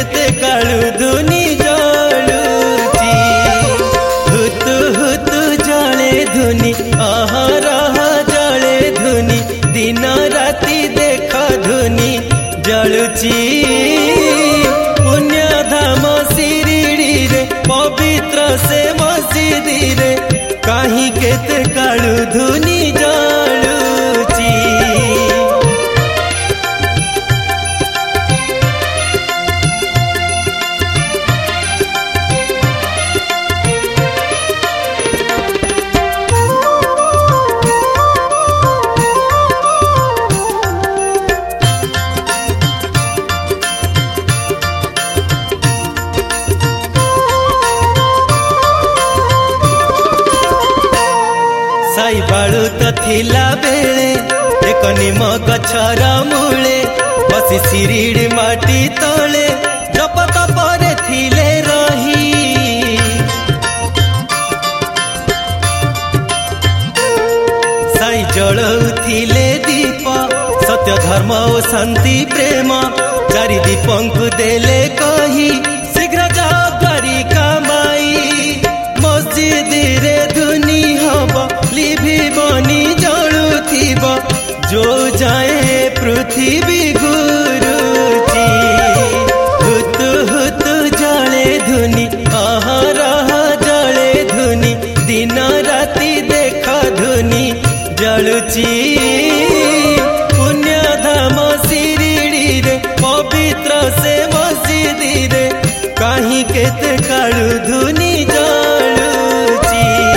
केते कालू धुनी जलुची हुतु हुतु जले धुनी अहरह जले धुनी दिन राति देख धुनी जलुची पुण्यधाम शिरिडी रे पवित्र से मस्जिद रे कहीं केते कालू धुनी जलुची। साई बाळू तो थिला बेले एक निम गछर मूले बसी शिरिडी माटी तले जप तपरे थिले रही साई जलौथिले दीप सत्य धर्म और शांति प्रेम चारि दीपंकु देले कही शीघ्र जाओ द्वारिका माई मस्जिद रे धुनी हब लिभि बनी जलुथिब जो जाए पृथ्वी गुरुची हुतु हुतु जले धुनी अहरह जले धुनी दिन राति देख धुनी जलुची पुण्यधाम शिरिडी रे पवित्र से मस्जिद रे कहीं केते कालू धुनी जलुची।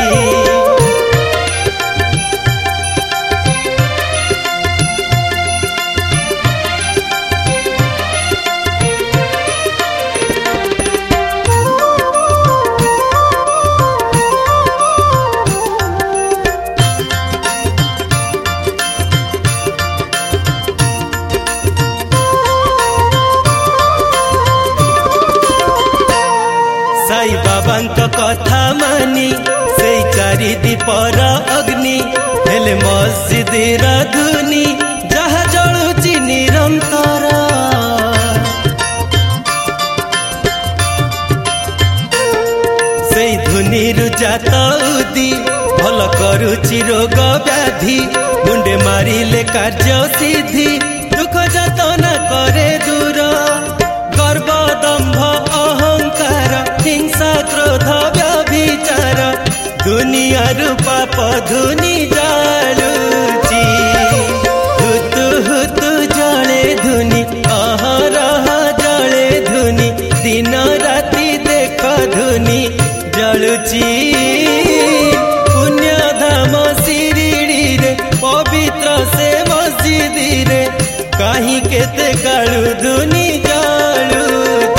साई बाबांक कथा मानी से चारि दीपर अग्नि हेले मस्जिद धुनी जहा जलुची निरंतर से धुनी जात उदी भल करुची रोग व्याधि मुंडे मारिले कार्य सिद्धि दुख जतना करे दूर गर्व दंभ अहंकार हिंसा क्रोध व्यभिचार दुनिया पाप धुनी जलुची हुतु हुतु जले धुनी अहरह जले धुनी दिन राति देख धुनी जलुची पुण्यधाम शिरिडी रे पवित्र से मस्जिद रे कहीं केते कालू धुनी जलुची।